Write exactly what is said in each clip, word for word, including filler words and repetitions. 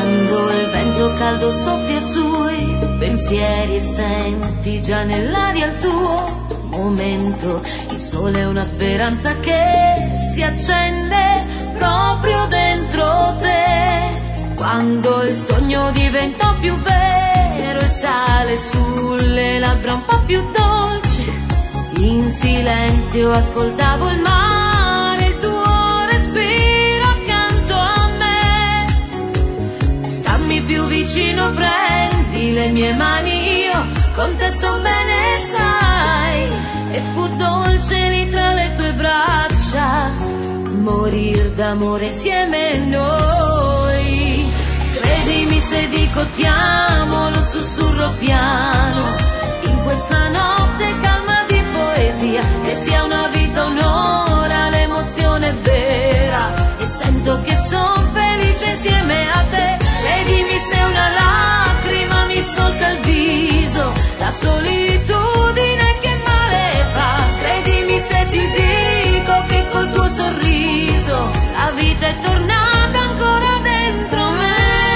Quando il vento caldo soffia sui pensieri e senti già nell'aria il tuo momento, il sole è una speranza che si accende proprio dentro te. Quando il sogno diventa più vero e sale sulle labbra un po' più dolce, in silenzio ascoltavo il mare, il tuo respiro accanto a me. Stammi più vicino, prendi le mie mani, io con te sto bene, sai, e fu dolce lì tra le tue braccia, morir d'amore insieme noi. Credimi se dico ti amo, lo sussurro piano, in questa notte calma di poesia, che sia una vita, un'ora, l'emozione è vera, e sento che son felice insieme a te. Credimi se una lacrima mi solca il viso, la solitudine che male fa. Credimi se ti dico che col tuo sorriso la vita è tornata ancora dentro me.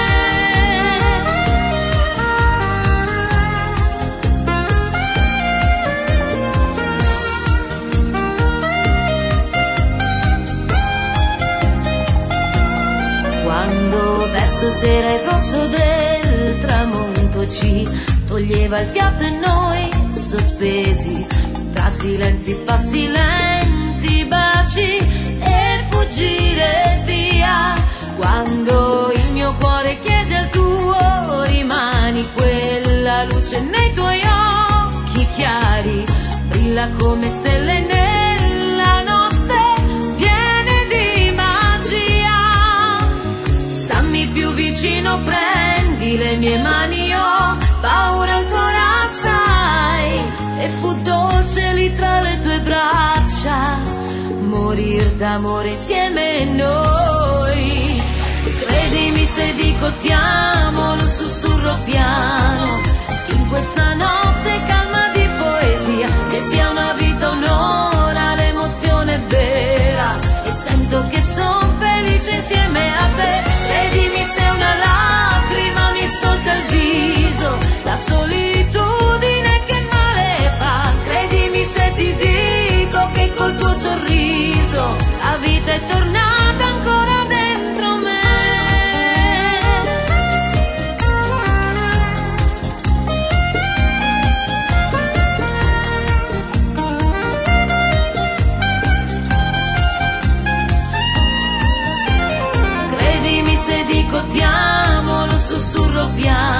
Quando verso sera il rosso del tramonto ci toglieva il fiato e noi sospesi tra silenzi, passi lenti, baci e fuggire via. Quando il mio cuore chiese al tuo rimani, quella luce nei tuoi occhi chiari brilla come stelle nella notte piene di magia. Stammi più vicino, prendi le mie mani, io ho paura ancora, sai, e fu dolce lì tra le tue braccia, morir d'amore insieme noi. Credimi se dico ti amo, lo sussurro piano, in questa notte calma di poesia, che sia una vita, un'ora, l'emozione è vera, e sento che son felice insieme a te. Credimi se una lacrima mi solca il viso, la solitudine che male fa. Credimi se ti dico che col tuo sorriso la vita è tornata ancora dentro me. Credimi se dico ti amo, lo sussurro piano,